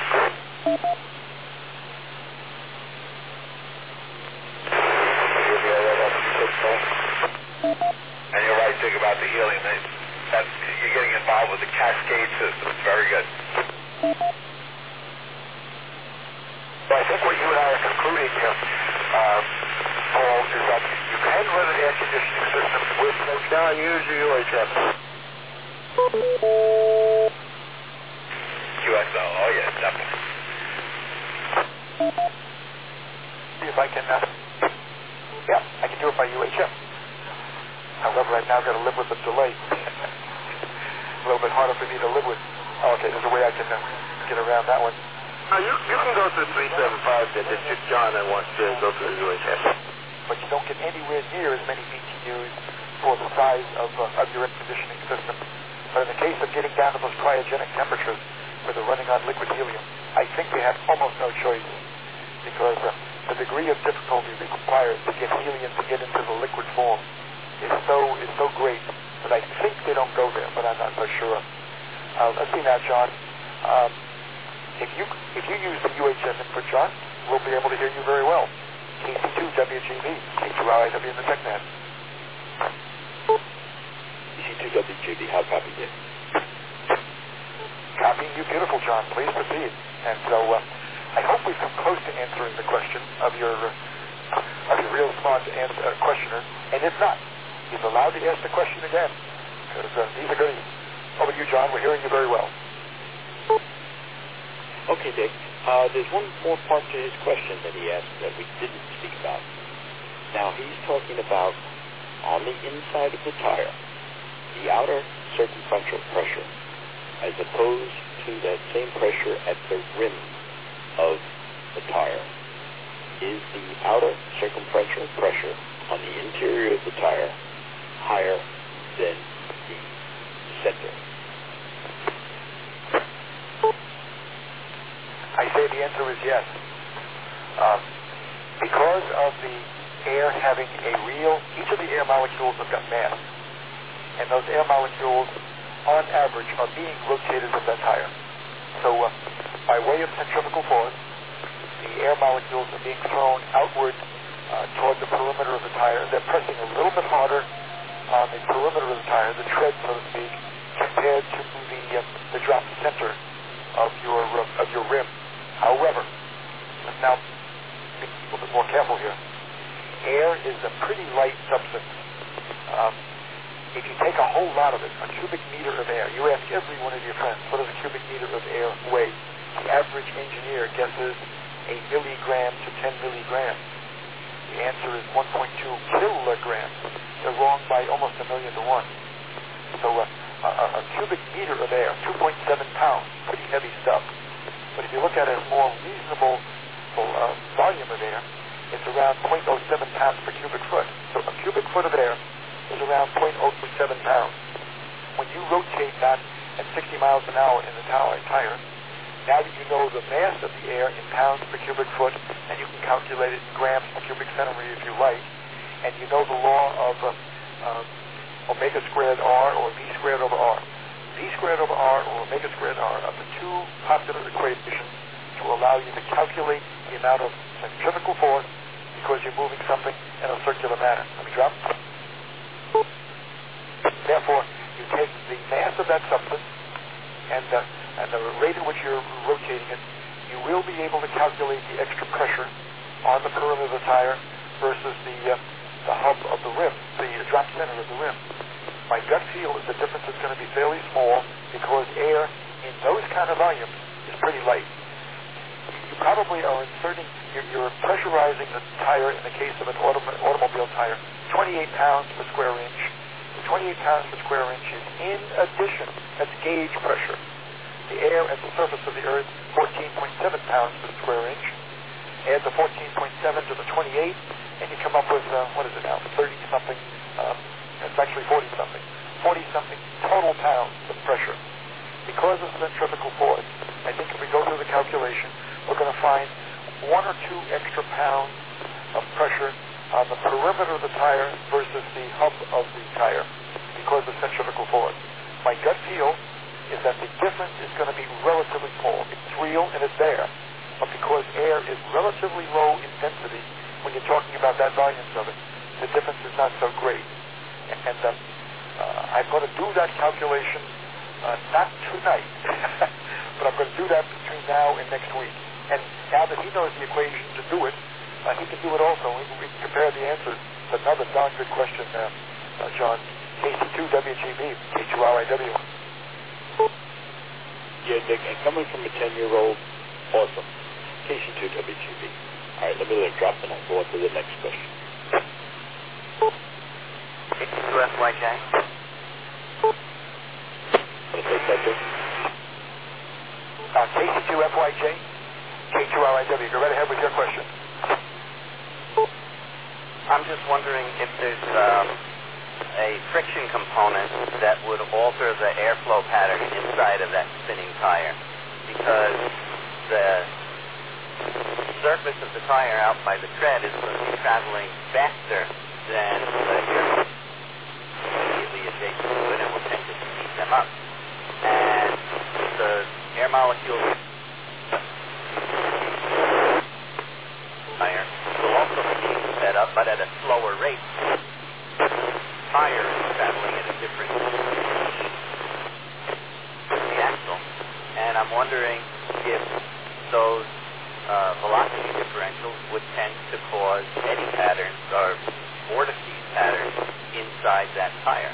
And you're right, Dick, about the helium. That's, you're getting involved with the cascade system. It's very good. Well, I think what you and I are concluding here, uh, Paul, is that you can run an air conditioning system with no John, use your U H F. Q S L, oh yeah, definitely. See if I can, uh, yeah, I can do it by U H F. However, I've now got to live with the delay. A little bit harder for me to live with. Oh, okay, there's a way I can uh, get around that one. Uh, you, you can go through three seven five, that it's just John that wants to go through the U H F. But you don't get anywhere near as many B T Us for the size of, uh, of your air conditioning system. But in the case of getting down to those cryogenic temperatures where they're running on liquid helium, I think they have almost no choice, because uh, the degree of difficulty required to get helium to get into the liquid form is so is so great that I think they don't go there, but I'm not so sure. Uh, let's see now, John. Um, if you if you use the U H F input, John, we'll be able to hear you very well. K C two W G B, K two R I W in the TechNet. K C two W G B, how copy, Dick? Copying you, beautiful, John. Please proceed. And so uh, I hope we've come close to answering the question of your uh, of your real smart answer, uh, questioner. And if not, he's allowed to ask the question again, because uh, these are good. Over to you, John. We're hearing you very well. Okay, Dick. Uh, there's one more part to his question that he asked that we didn't speak about. Now, he's talking about, on the inside of the tire, the outer circumferential pressure, as opposed to that same pressure at the rim of the tire. Is the outer circumferential pressure on the interior of the tire higher than the center? I say the answer is yes. Um, because of the air having a real, each of the air molecules have got mass, and those air molecules, on average, are being rotated with that tire. So, uh, by way of centrifugal force, the air molecules are being thrown outward uh, toward the perimeter of the tire. They're pressing a little bit harder on the perimeter of the tire, the tread, so to speak, compared to the uh, the drop center of your uh, of your rim. However, let's now be a little bit more careful here. Air is a pretty light substance. Um, if you take a whole lot of it, a cubic meter of air, you ask every one of your friends, what does a cubic meter of air weigh? The average engineer guesses a milligram to ten milligrams. The answer is one point two kilograms. They're wrong by almost a million to one. So uh, a, a cubic meter of air, two point seven pounds, pretty heavy stuff. But if you look at a more reasonable uh, volume of air, it's around zero point zero seven pounds per cubic foot. So a cubic foot of air is around zero point zero seven pounds. When you rotate that at sixty miles an hour in the tire, now that you know the mass of the air in pounds per cubic foot, and you can calculate it in grams per cubic centimeter if you like, and you know the law of uh, uh, omega squared R or V squared over R. V squared over R or omega squared R are the two popular equations to allow you to calculate the amount of centrifugal force because you're moving something in a circular manner. Let me drop. Therefore, you take the mass of that substance and, uh, and the rate at which you're rotating it, you will be able to calculate the extra pressure on the perimeter of the tire versus the, uh, the hub of the rim, the drop center of the rim. My gut feel is the difference is going to be fairly small because air in those kind of volumes is pretty light. You probably are inserting, you're, you're pressurizing the tire in the case of an autom automobile tire, twenty-eight pounds per square inch. The twenty-eight pounds per square inch is in addition, that's gauge pressure. The air at the surface of the earth, fourteen point seven pounds per square inch. Add the fourteen point seven to the twenty-eight, and you come up with, uh, what is it now, thirty something, um, it's actually forty something, forty something total pounds of pressure. Because of centrifugal force, I think if we go through the calculation, we're going to find one or two extra pounds of pressure on the perimeter of the tire versus the hub of the tire because of centrifugal force. My gut feel is that the difference is going to be relatively small. It's real and it's there, but because air is relatively low in density, when you're talking about that volumes of it, the difference is not so great. And uh, uh, I'm going to do that calculation uh, not tonight, but I'm going to do that between now and next week. And now that he knows the equation to do it, uh, he can do it also. We, we can compare the answers. It's another darn good question, uh, uh, John. K C two W G B, K two R I W. Yeah, Dick, and coming from a ten-year-old, awesome. K C two W G B. All right, let me let it drop and I'll go on to the next question. K C two F Y J. Want to take that, Dick? Uh, K C two F Y J, K two R I W. Go right ahead with your question. I'm just wondering if there's um, a friction component that would alter the airflow pattern inside of that spinning tire, because the surface of the tire out by the tread is going to be traveling faster than the air immediately adjacent to it, and will tend to speed them up. And the air molecules tire will also be sped up, but at a slower rate. Tire is traveling at a different speed with the axle, and I'm wondering if those uh, velocity differentials would tend to cause eddy patterns or vortices patterns inside that tire.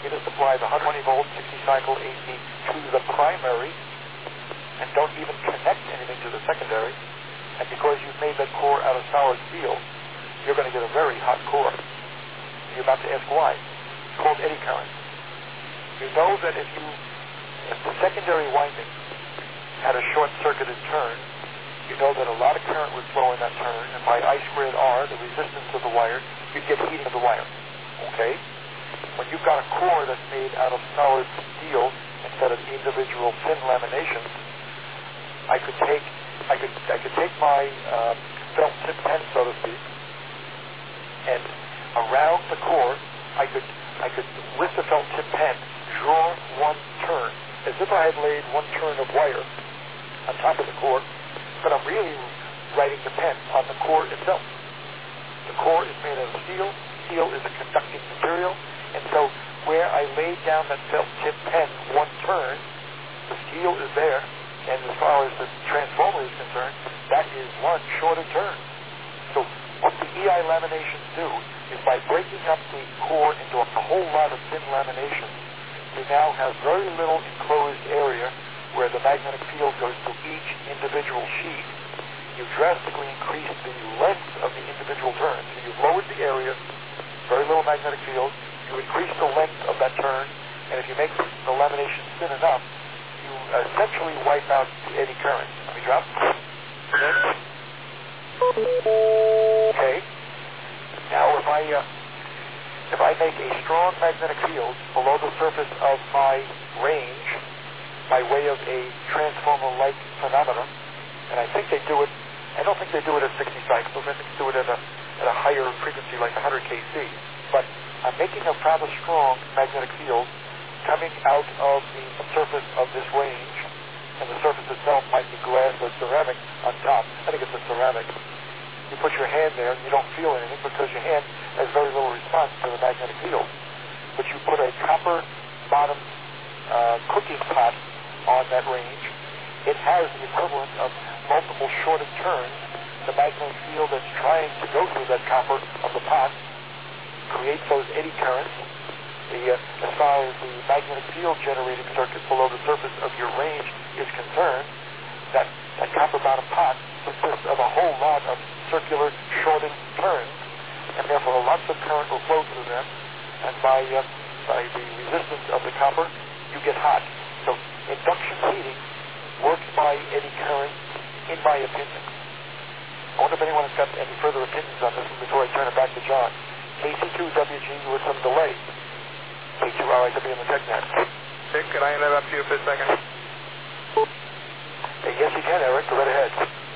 me to supply the one hundred twenty volt sixty cycle A C to the primary and don't even connect anything to the secondary, and because you've made that core out of solid steel, you're going to get a very hot core. You're about to ask why. It's called eddy current. You know that if you, if the secondary winding had a short-circuited turn, you know that a lot of current would flow in that turn, and by I squared R, the resistance of the wire, you'd get heating of the wire. Okay? When you've got a core that's made out of solid steel instead of individual thin laminations, I could take I could I could take my uh, felt tip pen, so to speak, and around the core, I could I could with the felt tip pen draw one turn, as if I had laid one turn of wire on top of the core, but I'm really writing the pen on the core itself. The core is made out of steel. Steel is a conducting material, and so where I laid down that felt tip pen one turn, the steel is there. And as far as the transformer is concerned, that is one shorter turn. So what the E I laminations do is by breaking up the core into a whole lot of thin laminations, you now have very little enclosed area where the magnetic field goes through each individual sheet. You drastically increase the length of the individual turns. So you've lowered the area, very little magnetic field. You increase the length of that turn, and if you make the lamination thin enough, you essentially wipe out the eddy current. Let me drop. Okay. Now, if I uh, if I make a strong magnetic field below the surface of my range by way of a transformer-like phenomenon, and I think they do it. I don't think they do it at sixty cycles. I think they do it at a at a higher frequency, like one hundred K C. But I'm making a rather strong magnetic field coming out of the surface of this range, and the surface itself might be glass or ceramic on top. I think it's a ceramic. You put your hand there and you don't feel anything because your hand has very little response to the magnetic field. But you put a copper bottom uh, cooking pot on that range, it has the equivalent of multiple shorted turns. The magnetic field that's trying to go through that copper of the pot creates those eddy currents. The, uh, as far as the magnetic field generating circuit below the surface of your range is concerned, that, that copper bottom pot consists of a whole lot of circular shorted turns, and therefore lots of current will flow through them, and by, uh, by the resistance of the copper, you get hot. So induction heating works by eddy current, in my opinion. I wonder if anyone has got any further opinions on this before I turn it back to John. K C two W G with some delay. K two R I W in the TechNet. Dick, can I interrupt you for a second? Hey, yes, you can, Eric. Go right ahead.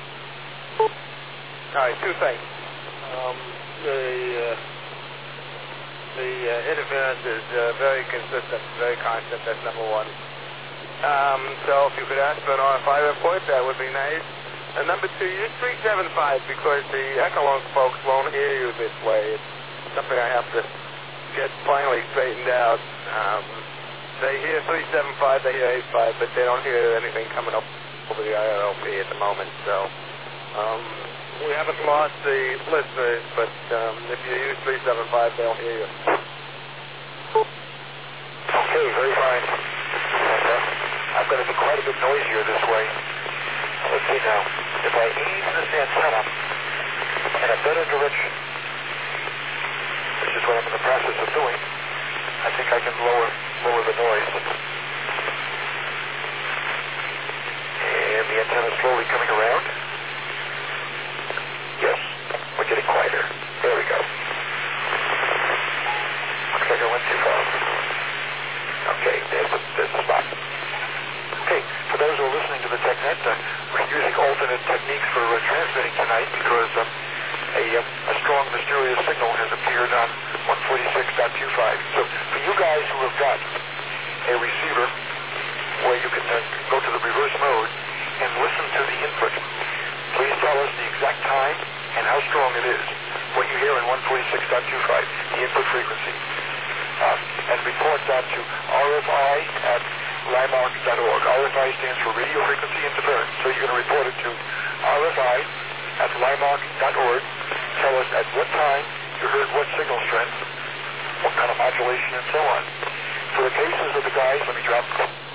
All right, two things. Um, the uh, the uh, interference is uh, very consistent, very constant. That's number one. Um, so if you could ask for an R F I report, that would be nice. And number two, use three seven five because the Echelon folks won't hear you this way. It's something I have to get finally straightened out. Um, they hear three seven five, they hear eight five, but they don't hear anything coming up over the I R L P at the moment. So um, we haven't lost the listeners, but um, if you use three seven five, they'll hear you. Okay, very fine. And, uh, I'm going to be quite a bit noisier this way. Let's see now. If I aim this antenna in a better direction, which is what I'm in the process of doing, I think I can lower lower the noise. And the antenna is slowly coming around. Yes, we're getting quieter. There we go. Looks like I went too far. Okay, there's the, there's the spot. Okay, for those who are listening to the TechNet, uh, we're using alternate techniques for uh, transmitting tonight because um, a, uh, a strong mysterious signal has appeared on one forty-six point two five. So for you guys who have got a receiver where you can uh, go to the reverse mode and listen to the input, please tell us the exact time and how strong it is, what you hear in one forty-six point two five, the input frequency. Uh, and report that to R F I at limark dot org. R F I stands for radio frequency interference. So you're going to report it to R F I at limark dot org. Tell us at what time you heard what signal strength, what kind of modulation, and so on. For the cases of the guys, let me drop.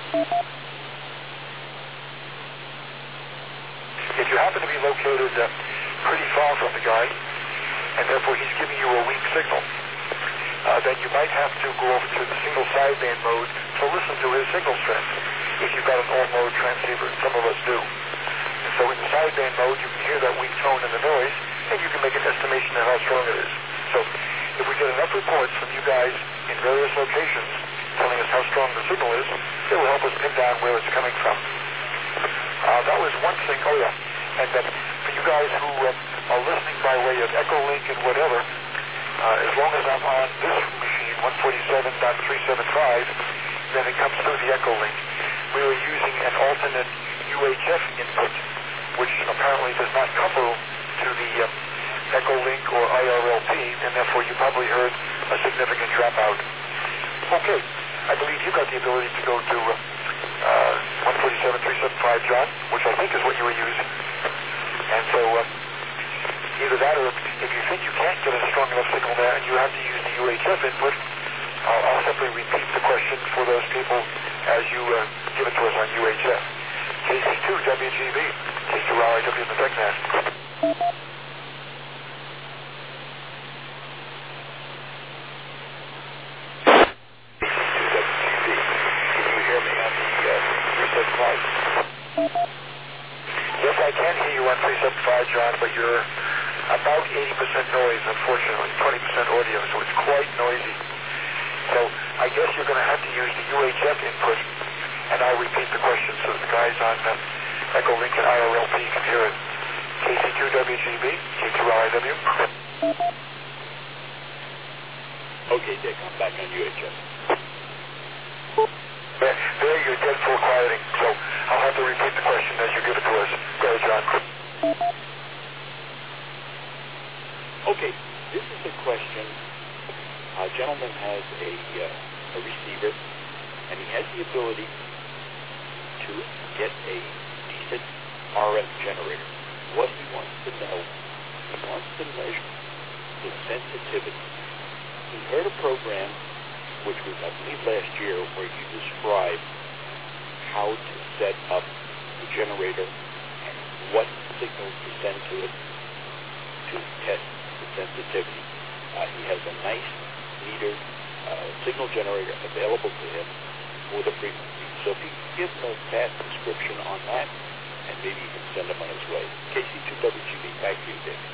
If you happen to be located uh, pretty far from the guy, and therefore he's giving you a weak signal, uh, then you might have to go over to the single sideband mode to listen to his signal strength. If you've got an all-mode transceiver, some of us do. And so in the sideband mode, you can hear that weak tone in the noise, and you can make an estimation of how strong it is. So if we get enough reports from you guys in various locations telling us how strong the signal is, it will help us pin down where it's coming from. Uh, that was one thing. Oh, yeah. And uh, for you guys who uh, are listening by way of Echolink and whatever, uh, as long as I'm on this machine, one forty-seven dot three seventy-five, then it comes through the Echolink. We were using an alternate U H F input, which apparently does not couple to the uh, Echolink or I R L P, and therefore you probably heard a significant dropout. Okay, I believe you got the ability to go to uh, uh, one forty-seven dot three seventy-five, John, which I think is what you were using. And so uh, either that or if you think you can't get a strong enough signal there and you have to use the U H F input, I'll, I'll simply repeat the question for those people as you uh, give it to us on U H F. K C two W G B, K two R I W in the TechNast. Yes, I can hear you on three seventy-five, John, but you're about eighty percent noise, unfortunately, twenty percent audio, so it's quite noisy. So I guess you're going to have to use the U H F input, and I'll repeat the question so that the guys on uh, Echolink and I R L P can hear it. K C two W G B, K two R I W. Okay, Dick, I'm back on U H F. There, there you're dead full quieting, so I'll have to repeat the question as you give it to us. Go ahead, John. Okay, this is a question. A gentleman has a, uh, a receiver, and he has the ability to get a decent R F generator. What he wants to know, he wants to measure the sensitivity. He heard a program, which was, I believe, last year, where you described how to set up the generator and what signals to send to it to test the sensitivity. Uh, he has a nice meter uh, signal generator available to him for the frequency. So if he can give him a fast description on that, and maybe you can send him on his way. K C two W G B, back to you, Dick.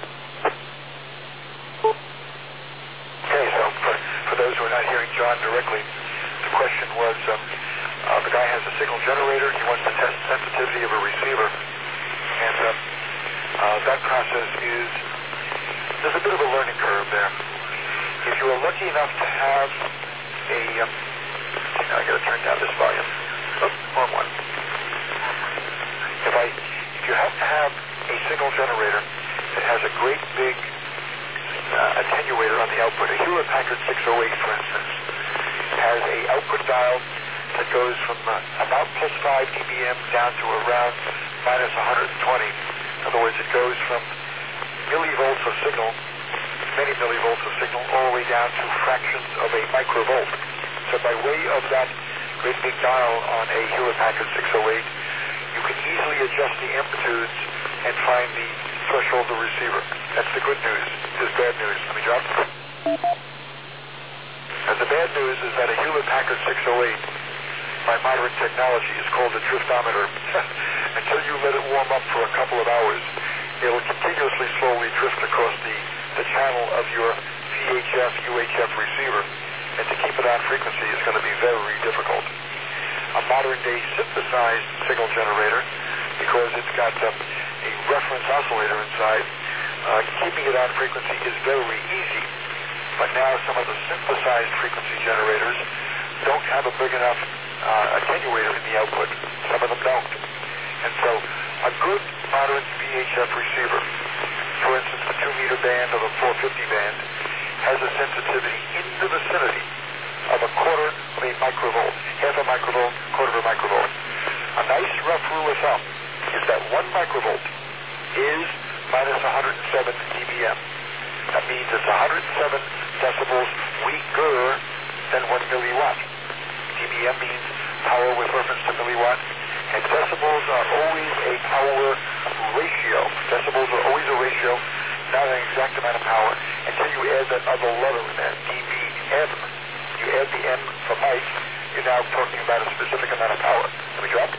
Okay, so for, for those who are not hearing John directly, the question was, um, uh, the guy has a signal generator, he wants to test the sensitivity of a receiver, and uh, uh, that process is, there's a bit of a learning curve there. If you are lucky enough to have a, um, now I gotta turn down this volume, oh, wrong one. If I, if you have to have a signal generator that has a great big Uh, attenuator on the output. A Hewlett Packard six oh eight, for instance, has a output dial that goes from uh, about plus five D B M down to around minus one hundred twenty. In other words, it goes from millivolts of signal, many millivolts of signal, all the way down to fractions of a microvolt. So by way of that great big dial on a Hewlett Packard six oh eight, you can easily adjust the amplitudes and find the threshold of the receiver. That's the good news. There's bad news. Let me drop. And the bad news is that a Hewlett Packard six oh eight, by modern technology, is called a driftometer. Until you let it warm up for a couple of hours, it will continuously slowly drift across the, the channel of your V H F, U H F receiver. And to keep it on frequency is going to be very difficult. A modern-day synthesized signal generator, because it's got um, a reference oscillator inside, uh, keeping it on frequency is very easy. But now some of the synthesized frequency generators don't have a big enough uh, attenuator in the output. Some of them don't. And so a good modern V H F receiver, for instance the two meter band or the four fifty band, has a sensitivity in the vicinity of a quarter of a microvolt, half a microvolt, quarter of a microvolt. A nice rough rule of thumb is that one microvolt is minus one hundred seven D B M. That means it's one hundred seven decibels weaker than one milliwatt. not an exact amount of power, until you add that other letter in there, D B M. You add the M for Mike, you're now talking about a specific amount of power. Let me drop.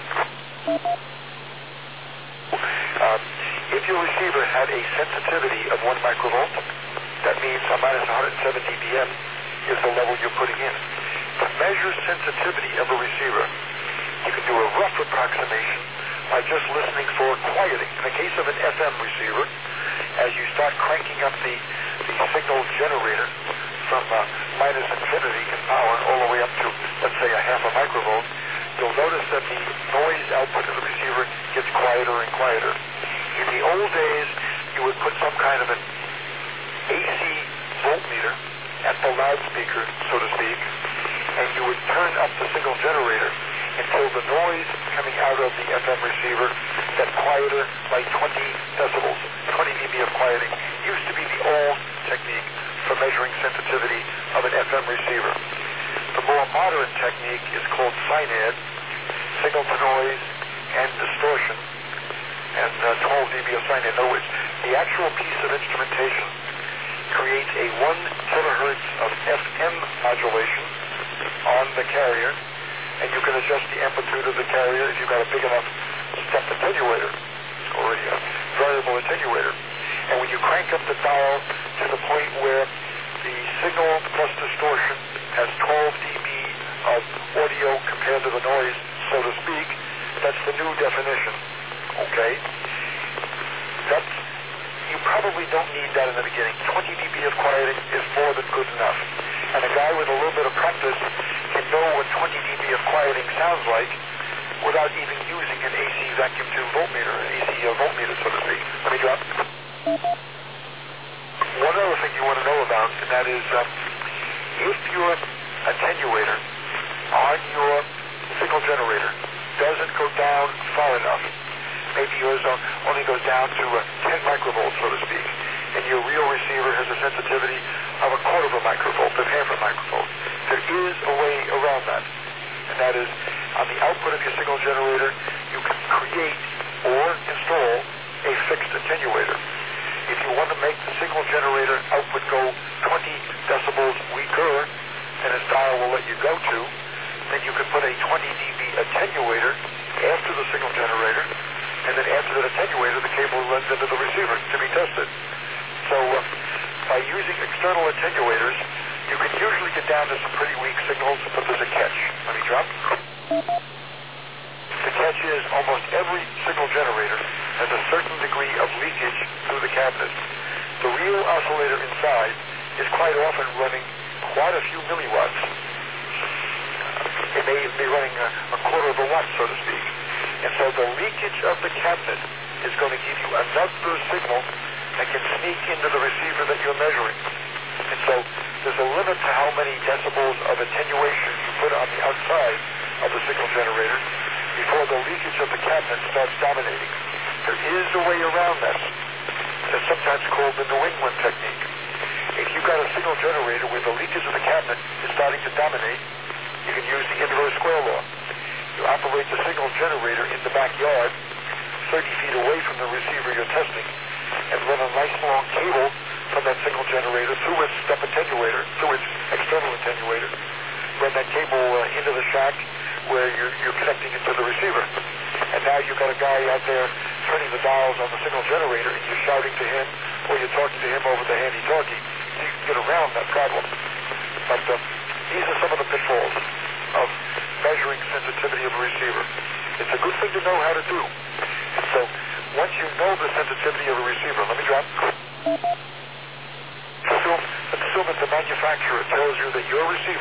Um, if your receiver had a sensitivity of one microvolt, that means a minus one hundred seven D B M is the level you're putting in. To measure sensitivity of a receiver, you can do a rough approximation by just listening for quieting. In the case of an F M receiver, as you start cranking up the, the signal generator from uh, minus infinity in power all the way up to, let's say, a half a microvolt, you'll notice that the noise output of the receiver gets quieter and quieter. In the old days, you would put some kind of an A C voltmeter at the loudspeaker, so to speak, and you would turn up the signal generator until the noise coming out of the F M receiver got quieter by twenty decibels, twenty dB of quieting. Used to be the old technique for measuring sensitivity of an F M receiver. The more modern technique is called SINAD, signal to noise and distortion, and uh, twelve dB of SINAD. In other words, the actual piece of instrumentation creates a one kilohertz of F M modulation on the carrier, and you can adjust the amplitude of the carrier if you've got a big enough step attenuator or a uh, variable attenuator. And when you crank up the dial to the point where the signal plus distortion has twelve dB of audio compared to the noise, so to speak, that's the new definition. Okay? That's, you probably don't need that in the beginning. twenty dB of quieting is more than good enough. And a guy with a little bit of practice can know what twenty dB of quieting sounds like without even using an A C vacuum tube voltmeter, an A C uh, voltmeter, so to speak. Let me drop. One other thing you want to know about, and that is uh, if your attenuator on your signal generator doesn't go down far enough, maybe yours only goes down to uh, ten microvolts, so to speak, and your real receiver has a sensitivity of a quarter of a microvolt, of half a microvolt. There is a way around that, and that is on the output of your signal generator, you can create or install a fixed attenuator. If you want to make the signal generator output go twenty decibels weaker than its dial will let you go to, then you can put a twenty dB attenuator after the signal generator, and then after that attenuator, the cable runs into the receiver to be tested. So uh, by using external attenuators, you can usually get down to some pretty weak signals, but there's a catch. Let me drop. The catch is almost every signal generator has a certain degree of leakage through the cabinet. The real oscillator inside is quite often running quite a few milliwatts. It may even be running a, a quarter of a watt, so to speak. And so the leakage of the cabinet is going to give you another signal that can sneak into the receiver that you're measuring. And so there's a limit to how many decibels of attenuation you put on the outside of the signal generator before the leakage of the cabinet starts dominating. There is a way around that. It's sometimes called the New England technique. If you've got a signal generator where the leakage of the cabinet is starting to dominate, you can use the inverse square law. You operate the signal generator in the backyard, thirty feet away from the receiver you're testing, and run a nice long cable from that signal generator through its step attenuator, through its external attenuator. Run that cable uh, into the shack where you're, you're connecting it to the receiver. And now you've got a guy out there turning the dials on the signal generator, and you're shouting to him, or you're talking to him over the handy-talkie. So you can get around that problem. But uh, these are some of the pitfalls of measuring sensitivity of a receiver. It's a good thing to know how to do. And so once you know the sensitivity of a receiver, let me drop. Assume, assume that the manufacturer tells you that your receiver